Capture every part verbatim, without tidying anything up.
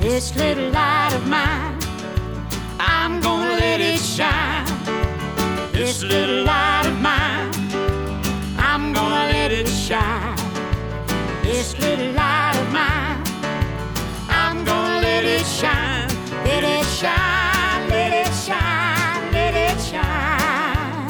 This little light of mine, I'm gonna let it shine. This little light of mine, I'm gonna let it shine. This little light of mine, I'm gonna let it shine. Let it shine, let it shine, let it shine.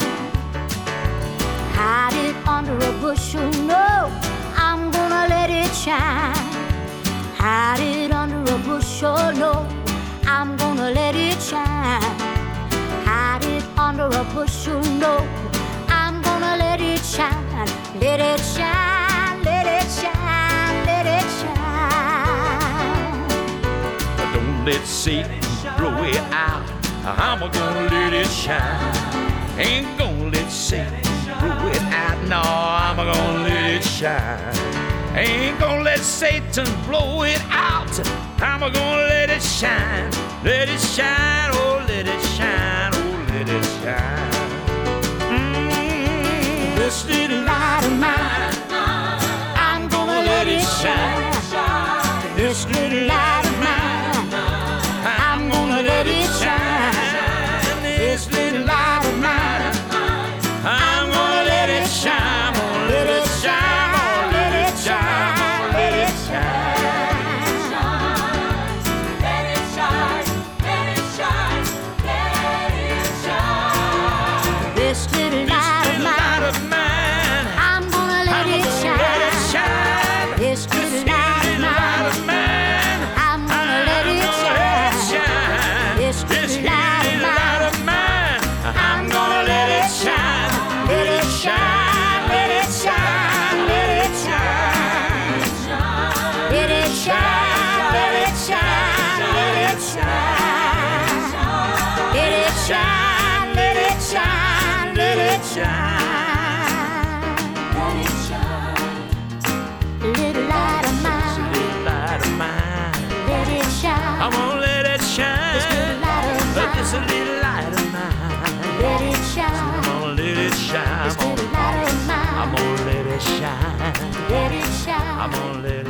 Hide it under a bushel, no, I'm gonna let it shine. Hide it under a bushel, no, I'm gonna let it shine. Hide it under a bushel, no, I'm gonna let it shine. Let it shine, let it shine, let it shine. Don't let Satan blow it out. I'm gonna let it shine. Ain't gonna let Satan blow it out. No, I'm gonna let it shine. Ain't gonna let Satan blow it out. I'm gonna let it shine. Let it shine, oh, let it shine, oh, let it shine. Mm-hmm. This little light of mine, I'm gonna let it shine. This little light of mine, I'm gonna let it shine. This little light of mine, I'm gonna let it shine. Gonna let it shine, gonna let it shine, let it shine. Let it shine, let it shine, let it shine. This little light of mine, I'm gonna let it shine. This little light of mine, I'm gonna let it shine. This little light of mine, I'm gonna let it shine. Let it shine, let it shine, let it shine. Let it shine, let it shine, let it shine. Let it shine, let it shine, let it shine. Let it shine. Little light of mine, Little light of mine, let it shine. I'm gonna let it shine. This little light of But this mine, little light of mine, let it shine. I'm gonna let it shine. This little light of I'm mine, gonna let it shine. let it shine. I'm gonna let